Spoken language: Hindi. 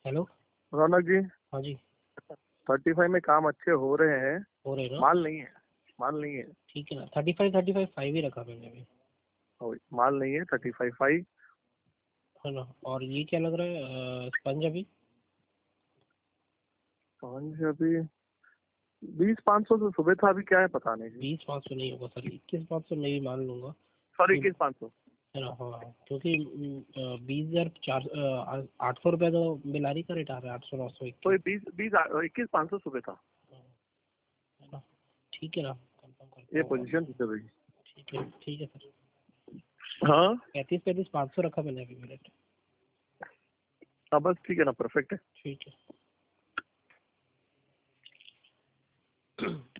हेलो। रौनक जी, हाँ जी। 35 में काम अच्छे हो रहे हैं। हो रहे ना? माल नहीं है, माल नहीं है। ठीक है ना, 35 ही रखा मैंने अभी। माल नहीं है 35 है ना। और ये क्या लग रहा है स्पंज अभी? पाँच अभी 20-500 से सुबह था, अभी क्या है पता नहीं। 20-500 नहीं होगा सर, 21-500 मैं भी मान लूंगा। सॉरी, कि 21-500। है ना, हाँ, क्योंकि 20,400 800 रुपये तो बिलारी का रेट आ रहा है, 800-900 तो 21। 21-500 सुबह था। है ना। ठीक है ना, कंफर्म करता ये हूँ पोजीशन मैं। थी सर। ठीक है सर। हाँ 35-500 रखा मैंने अभी मिनट। हाँ, बस ठीक है ना, परफेक्ट है। ठीक है।